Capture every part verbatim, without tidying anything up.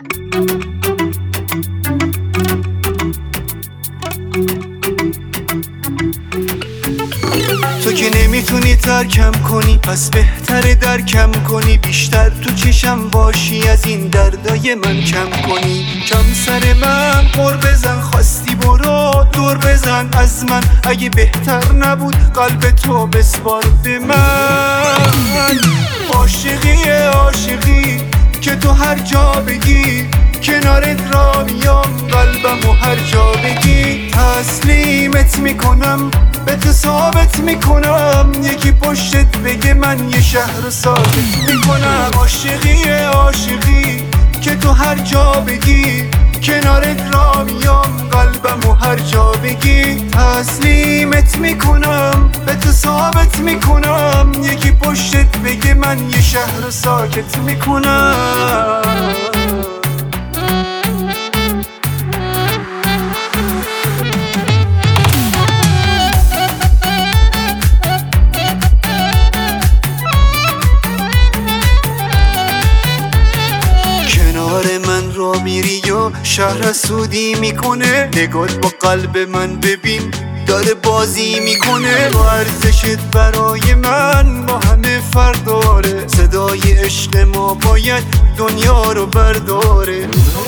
تو که نمیتونی ترکم کنی، پس بهتره درکم کنی. بیشتر تو چشم باشی، از این دردای من کم کنی. کم سر من قر بزن، خواستی برو دور بزن از من. اگه بهتر نبود قلب تو بسپار به من. عاشقی عاشقی که تو هر جا بگی، کنارت را میام قلبمو هر جا بگی. تسلیمت میکنم، به تو ثابت میکنم. یکی پشتت بگه من یه شهر ثابت میکنم. عاشقی عاشقی که تو هر جا بگی، کنارت را میام قلبمو هر جا بگی. تسلیمت میکنم، به تو ثابت میکنم. یکی پشتت بگه من یه شهر ساکت میکنم. من را میری و شهر سودی میکنه. نگات با قلب من ببین داره بازی میکنه. با ارزشت برای من با همه فرق داره. صدای عشق ما باید دنیا رو برداره.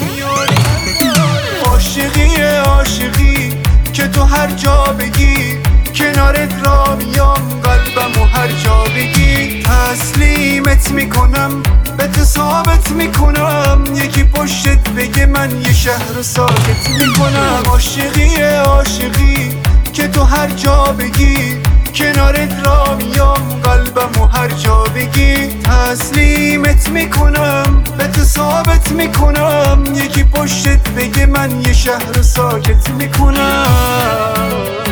عاشقی عاشقی که تو هر جا بگی، کنارت را میام قلبمو هر جا بگی. تسلیمت میکنم، به تو ثابت میکنم. یکی پشتت بگه من یه شهر ساکت میکنم. عاشقی عاشقی که تو هر جا بگی، کنارت را میام قلبمو هر جا بگی. تسلیمت میکنم، به تو ثابت میکنم. یکی پشتت بگه من یه شهر ساکت میکنم.